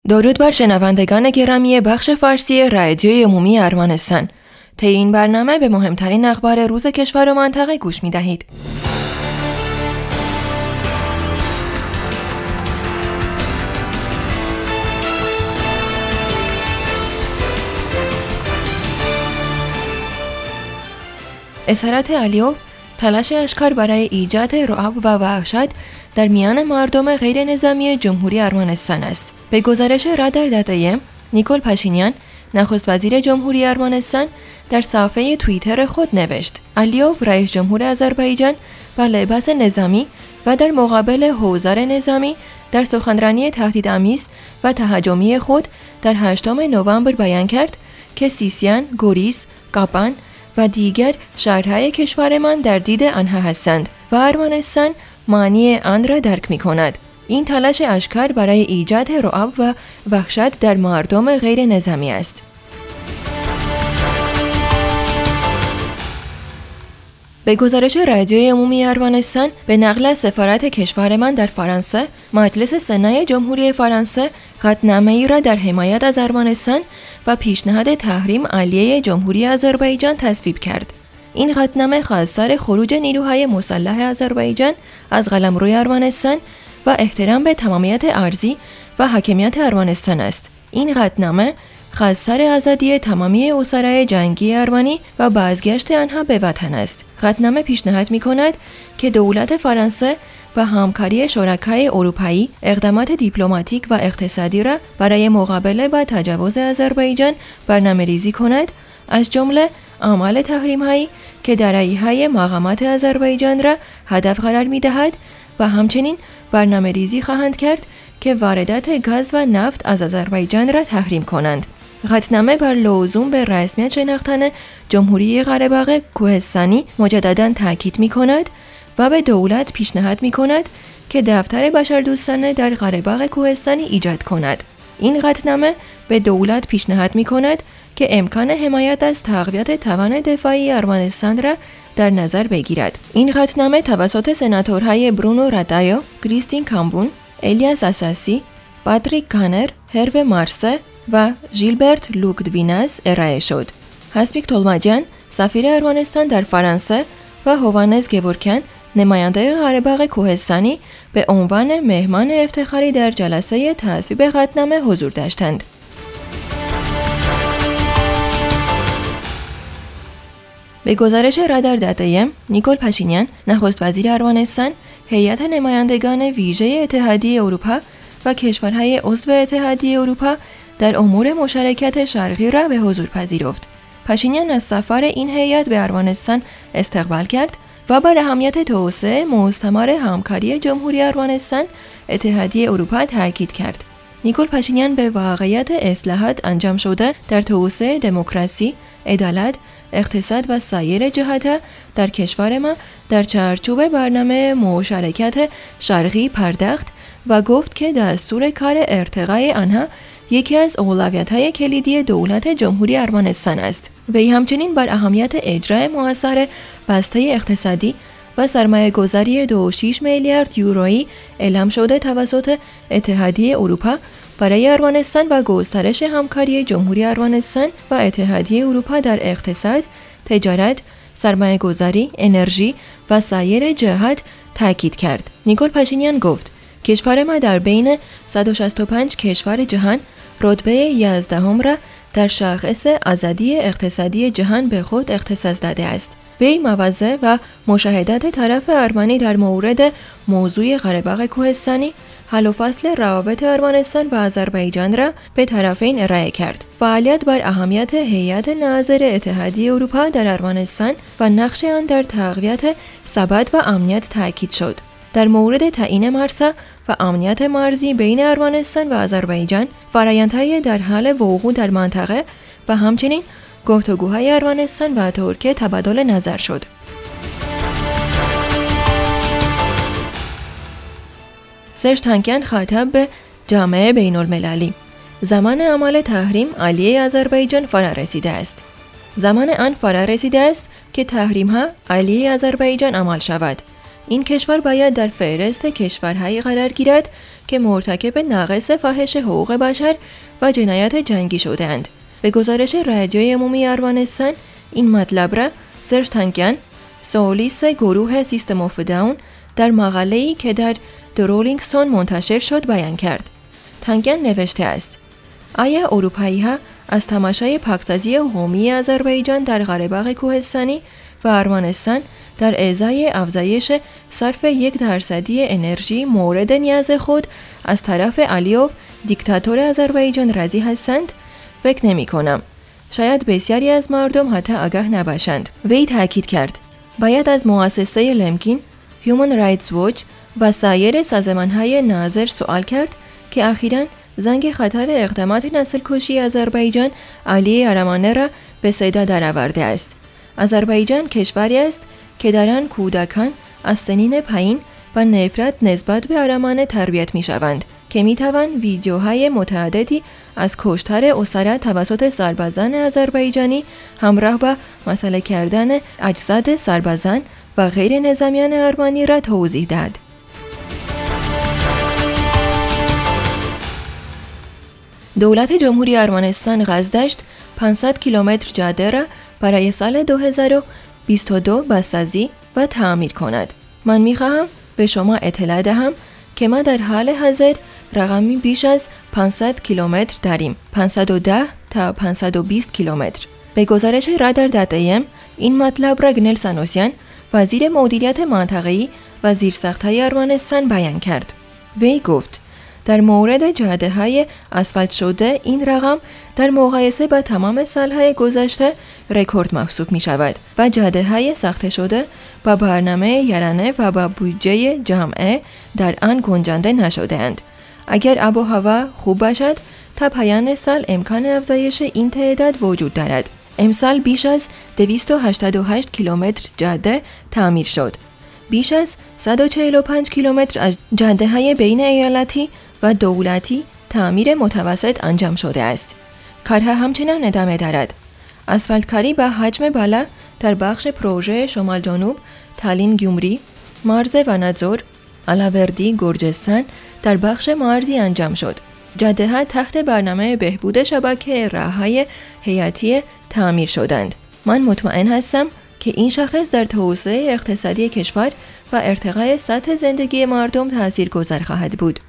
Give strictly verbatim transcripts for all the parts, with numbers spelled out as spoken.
درود بر شنوندگان گرامی بخش فارسی رادیوی عمومی ارمنستان. طی این برنامه به مهمترین اخبار روز کشور و منطقه گوش می دهید. اسارت علیوف تلاش اشکار برای ایجاد رعب و وحشت در میان مردم غیر نظامی جمهوری ارمنستان است. به گزارش رادار داتایم، نیکول پاشینیان، نخست وزیر جمهوری ارمنستان، در صفحه توییتر خود نوشت: علیوف رئیس جمهور آذربایجان با لباس نظامی و در مقابل حوزار نظامی در سخنرانی تهدیدآمیز و تهاجمی خود در هشتم نوامبر بیان کرد که سیستان، گوریز، قاپان و دیگر شهرهای کشورمان در دید آنها هستند و ارمنستان معنی آن را درک می کند. این تلاش اشکار برای ایجاد رعب و وحشت در مردم غیر نظامی است. به گزارش رادیوی عمومی ارمنستان، به نقل از سفارت کشورمان در فرانسه، مجلس سنای جمهوری فرانسه قطعنامه‌ای را در حمایت از ارمنستان و پیشنهاد تحریم علیه جمهوری آذربایجان تصویب کرد. این قطعنامه خواستار خروج نیروهای مسلح آذربایجان از قلمروی ارمنستان و احترام به تمامیت ارضی و حاکمیت ارمنستان است. این قطعنامه خواستار آزادی تمامی اسرای جنگی ارمنی و بازگشت آنها به وطن است. قطعنامه پیشنهاد می‌کند که دولت فرانسه و همکاری شرکای اروپایی اقدامات دیپلماتیک و اقتصادی را برای مقابله با تجاوز آذربایجان برنامه‌ریزی کند، از جمله اعمال تحریم‌هایی که دارایی‌های مقامات آذربایجان را هدف قرار می‌دهد و همچنین برنامه‌ریزی خواهند کرد که واردات گاز و نفت از آذربایجان را تحریم کنند. قطعنامه بر لزوم به رسمیت شناختن جمهوری قره‌باغ کوهستانی مجدداً تاکید می‌کند و به دولت پیشنهاد می‌کند که دفتر بشردوستانه در قره‌باغ کوهستانی ایجاد کند. این قطعنامه به دولت پیشنهاد می‌کند که امکان حمایت از تقویت توان دفاعی ارمنستان را در نظر بگیرد. این قطعنامه توسط سناتورهای برونو رادایو، کریستین کامبون، الیاس اساسی، پاتریک کانر، هرو مارسه و ژیلبرت لوکدویناس ارائه شد. هسپیک تولماجان، سفیر ارمنستان در فرانسه و هوانز گورکن، نماینده قره‌باغ کوهستانی، به عنوان مهمان افتخاری در جلسه تصویب قطعنامه حضور داشتند. به گزارش رادار داتایم، نیکول پاشینیان، نخست وزیر ارمنستان، هیئت نمایندگان ویژه اتحادیه اروپا و کشورهای عضو اتحادیه اروپا در امور مشارکت شرقی را به حضور پذیرفت. پاشینیان از سفر این هیئت به ارمنستان استقبال کرد و بر اهمیت توسعه مستمر همکاری جمهوری ارمنستان اتحادیه اروپا تاکید کرد. نیکول پاشینیان به واقعیت اصلاحات انجام شده در توسعه دموکراسی، عدالت، اقتصاد و سایر جهاتها در کشور ما در چارچوب برنامه مشارکت شرقی پرداخت و گفت که دستور کار ارتقای آنها یکی از اولویت‌های کلیدی دولت جمهوری ارمنستان است. وی همچنین بر اهمیت اجرای مؤثر بسته اقتصادی و سرمایه‌گذاری دو و شش میلیارد یورویی اعلام شده توسط اتحادیه اروپا برای ارمنستان و گسترش همکاری جمهوری ارمنستان و اتحادیه اروپا در اقتصاد، تجارت، سرمایه‌گذاری، انرژی و سایر جهات تاکید کرد. نیکول پاشینیان گفت: کشور ما در بین صد و شصت و پنج کشور جهان رتبه یازدهم را در شاخص آزادی اقتصادی جهان به خود اختصاص داده است. وی مواضع و مشاهدات طرف ارمنی در مورد موضوع قره‌باغ کوهستانی، حل و فصل روابط ارمنستان و آذربایجان را به طرفین ارائه کرد. فعالیت بر اهمیت هیئت ناظر اتحادیه اروپا در ارمنستان و نقش آن در تقویت ثبات و امنیت تاکید شد. در مورد تعیین مرزها و امنیت مرزی بین ارمنستان و آذربایجان، فرآیندهای در حال وقوع در منطقه و همچنین گفتگوهای ارمنستان و ترکیه تبادل نظر شد. سرژ تانکیان خاطب به جامعه بین المللی: زمان اعمال تحریم علیه آذربایجان فرا رسیده است. زمان آن فرا رسیده است که تحریم ها علیه آذربایجان اعمال شود. این کشور باید در فهرست کشورهایی قرار گیرد که مرتکب نقض فاحش حقوق بشر و جنایت جنگی شده‌اند. به گزارش رادیوی عمومی ارمنستان این مطلب را سرژ تانکیان، سولیس گروه سیستم آف داون، در مقاله‌ای که در د رولینگ استون منتشر شد بیان کرد. تانکیان نوشته است: آیا اروپایی‌ها از تماشای پاکسازی قومی آذربایجان در قره‌باغ کوهستانی و ارمنستان در ازای افزایش صرف یک درصدی انرژی مورد نیاز خود از طرف علیوف دیکتاتور آذربایجان راضی هستند؟ فکر نمی کنم. شاید بسیاری از مردم حتی آگاه نباشند. وی تاکید کرد: باید از مؤسسه لمکین، هیومن رایتس واچ و سایر سازمان‌های ناظر سوال کرد که اخیراً زنگ خطر اقدامات نسل‌کشی آذربایجان علیه ارمنان را به صدا درآورده است. آذربایجان کشوری است که در آن کودکان از سنین پایین و نفرت نسبت به ارمنان تربیت می‌شوند که می‌توان ویدیوهای متعددی از کشتار اسرا توسط سربازان آذربایجانی همراه با مسئله کردن اجساد سربازان و غیر نظامیان ارمنی را توضیح داد. دولت جمهوری ارمنستان قصد داشت پانصد کیلومتر جاده را برای سال دو هزار و بیست و دو بازسازی و تعمیر کند. من می‌خواهم به شما اطلاع دهم که ما در حال حاضر رقمی بیش از پانصد کیلومتر داریم، پانصد و ده تا پانصد و بیست کیلومتر. به گزارش رادار دات ای ام این مطلب را گنل سانوسیان، وزیر مدیریت منطقه‌ای و زیرساخت‌های ارمنستان بیان کرد. وی گفت: در مورد جاده‌های آسفالت شده این رقم در مقایسه با تمام سال‌های گذشته رکورد محسوب می‌شود و جاده‌های ساخته شده با برنامه یارانه و با بودجه جامعه در آن گنجانده نشده‌اند. اگر آب و هوا خوب باشد تا پایان سال امکان افزایش این تعداد وجود دارد. امسال بیش از دویست و هشتاد و هشت کیلومتر جاده تعمیر شد. بیش از صد و چهل و پنج کیلومتر از جاده‌های بین ایالتی و دولتی تعمیر متوسط انجام شده است. کارها همچنان ادامه دارد. آسفالت کاری با حجم بالا در بخش پروژه شمال جنوب، تالین گیومری، مرز وناتزور، آلاوردی، گرجستان در بخش مرزی انجام شد. جاده ها تحت برنامه بهبود شبکه راه‌های حیاتی تعمیر شدند. من مطمئن هستم که این شاخص در توسعه اقتصادی کشور و ارتقای سطح زندگی مردم تاثیرگذار خواهد بود.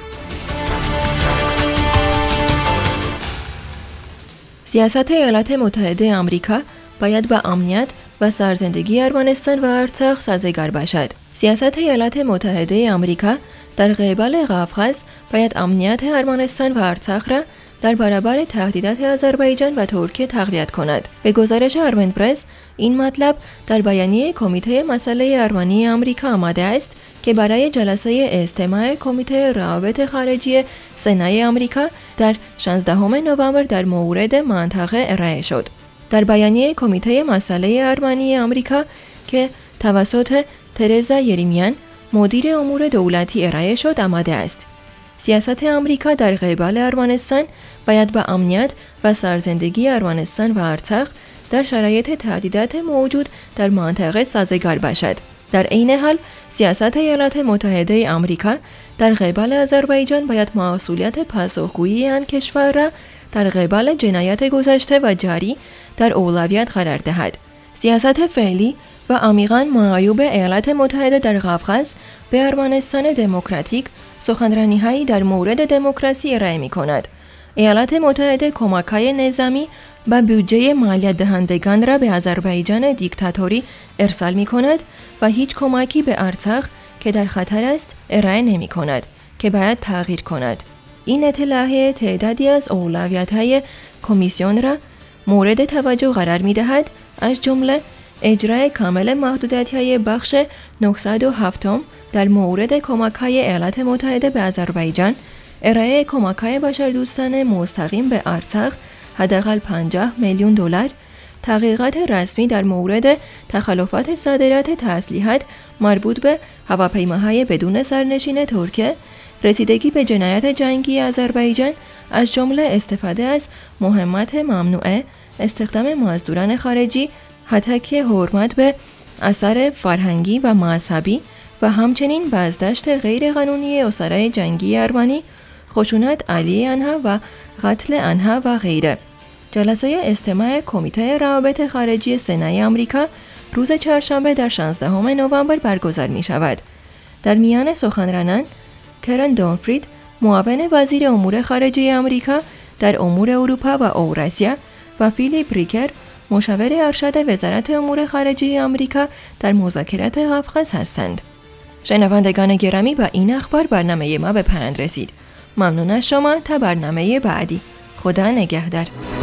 سیاست ایالات متحده آمریکا باید با امنیت و سرزندگی ارمنستان و ارتاق سازگار باشد. سیاست ایالات متحده آمریکا در قبال قفقاز باید امنیت ارمنستان و ارتاق را در برابر تهدیدات آذربایجان و ترکیه تقویت کند. به گزارش آرمن پرس این مطلب در بیانیه کمیته مسئله ارمنی آمریکا آمده است که برای جلسه استماع کمیته روابط خارجی سنای آمریکا در شانزدهم نوامبر در مورد منطقه ارائه شد. در بیانیه کمیته مسئله ارمنی آمریکا که توسط ترزا یریمیان مدیر امور دولتی ارائه شد آمده است: سیاست آمریکا در قبال ارمنستان باید با امنیت و سرزندگی ارمنستان و ارتاق در شرایط تهدیدات موجود در منطقه سازگار باشد. در عین حال سیاست ایالات متحده آمریکا در قبال آذربایجان باید مسئولیت پاسخگویی آن کشور را در قبال جنایات گذشته و جاری در اولویت قرار دهد. سیاست فعلی و عمیقاً معیوب ایالات متحده در قفقاز به ارمنستان دموکراتیک سخنرانی‌هایی در مورد دموکراسی ارائه می‌کند. ایالات متحده کمک‌های نظامی و بودجه مالیات دهندگان را به آذربایجان دیکتاتوری ارسال می‌کند و هیچ کمکی به ارتاق که در خطر است ارائه نمی‌کند که باید تغییر کند. این اطلاعیه تعدادی از اولویت‌های کمیسیون را مورد توجه قرار می‌دهد، از جمله اجرای کامل محدودیت‌های بخش نهصد و هفت در مورد کمک‌های ایالات متحده به آذربایجان، ارائه کمک‌های بشردوستانه مستقیم به ارتاق حداقل پنجاه میلیون دلار، تحقیقات رسمی در مورد تخلفات صادرات تسلیحات مربوط به هواپیماهای بدون سرنشین ترکیه، رسیدگی به جنایات جنگی آذربایجان از جمله استفاده از مهمات ممنوعه، استخدام مزدوران خارجی، حتی که حرمت به آثار فرهنگی و مذهبی و همچنین بازداشت غیرقانونی اسرای جنگی ارمنی، خشونت علیه آنها و قتل آنها و غیره. جلسه استماع کمیته روابط خارجی سنای آمریکا روز چهارشنبه در شانزدهم نوامبر برگزار می شود. در میان سخنرانان کرن دونفرید، معاون وزیر امور خارجه آمریکا در امور اروپا و اوراسیا و فیلیپ ریکر، مشاور ارشد وزارت امور خارجه آمریکا در مذاکرات قفقاز هستند. شنوندگان گرامی، با این اخبار برنامه ما به پایان رسید. ممنون از شما. تا برنامه بعدی. خدا نگهدار.